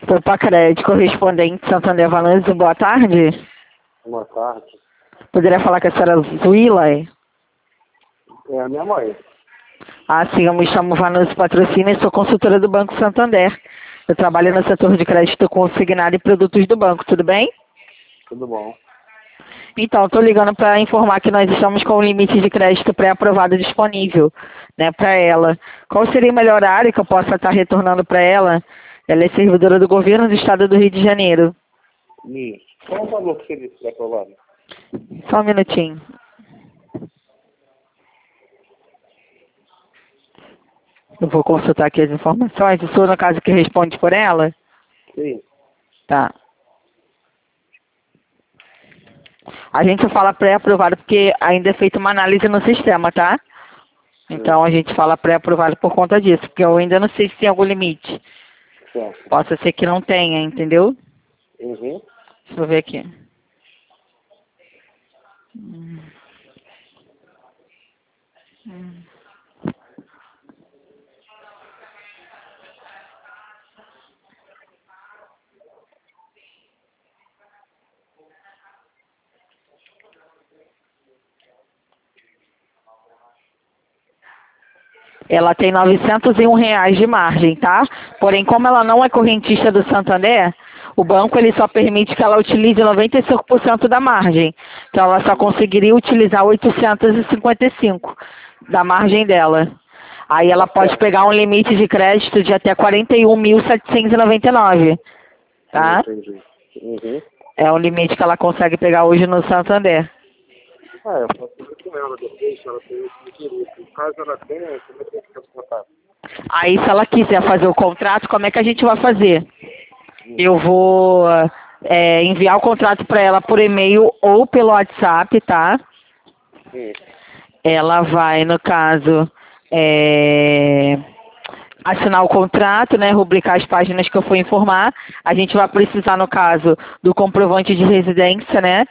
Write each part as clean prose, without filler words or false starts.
Poupa Crédito, correspondente Santander Vanucci, boa tarde. Boa tarde. Poderia falar com a senhora Zuila? É a minha mãe. Ah, sim, eu me chamo Vanucci Patrocínio e sou consultora do Banco Santander. Eu trabalho no setor de crédito consignado e produtos do banco, tudo bem? Tudo bom. Então, estou ligando para informar que nós estamos com um limite de crédito pré-aprovado disponível, né, para ela. Qual seria o melhor horário que eu possa estar retornando para ela? Ela é servidora do governo do estado do Rio de Janeiro. Isso. Qual o valor que seria esse aprovado? Só um minutinho. Eu vou consultar aqui as informações. O senhor, no caso, que responde por ela? Sim. Tá. A gente fala pré-aprovado porque ainda é feita uma análise no sistema, tá? Então a gente fala pré-aprovado por conta disso, porque eu ainda não sei se tem algum limite. Certo. Possa ser que não tenha, entendeu? Uhum. Deixa eu ver aqui. Hum. Ela tem R$ 901 de margem, tá? Porém, como ela não é correntista do Santander, o banco ele só permite que ela utilize 95% da margem. Então, ela só conseguiria utilizar 855 da margem dela. Aí ela pode pegar um limite de crédito de até 41.799, tá? Entendi. Uhum. É o limite que ela consegue pegar hoje no Santander. Eu posso ir com ela depois, se ela tem esse interesse. Caso ela tenha, como é que fica esse contato? Aí, se ela quiser fazer o contrato, como é que a gente vai fazer? Eu vou enviar o contrato para ela por e-mail ou pelo WhatsApp, tá? Ela vai, no caso, assinar o contrato, né? Rubricar as páginas que eu for informar. A gente vai precisar, no caso, do comprovante de residência, né?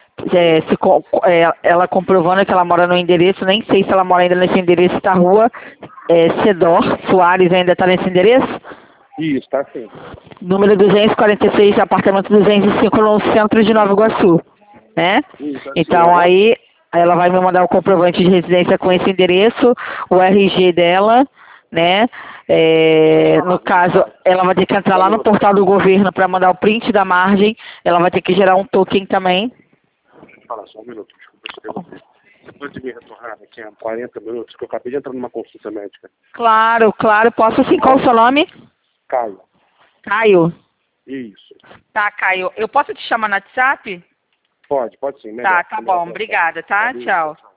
Ela comprovando que ela mora no endereço, nem sei se ela mora ainda nesse endereço, tá rua Cedor Soares, ainda está nesse endereço? Isso, tá sim. Número 246, apartamento 205, no centro de Nova Iguaçu, né? Isso, assim, Então aí ela vai me mandar o comprovante de residência com esse endereço, o RG dela, né? No caso, ela vai ter que entrar lá no portal do governo para mandar o print da margem, ela vai ter que gerar um token também. Deixa eu falar só um minuto, desculpa te interromper. Você pode me retornar daqui a 40 minutos, que eu acabei de entrar numa consulta médica. Claro, claro, posso sim. Qual o seu nome? Caio. Caio. Isso. Tá, Caio. Eu posso te chamar no WhatsApp? Pode sim. Melhor. Tá bom. Obrigada, tá? Tchau.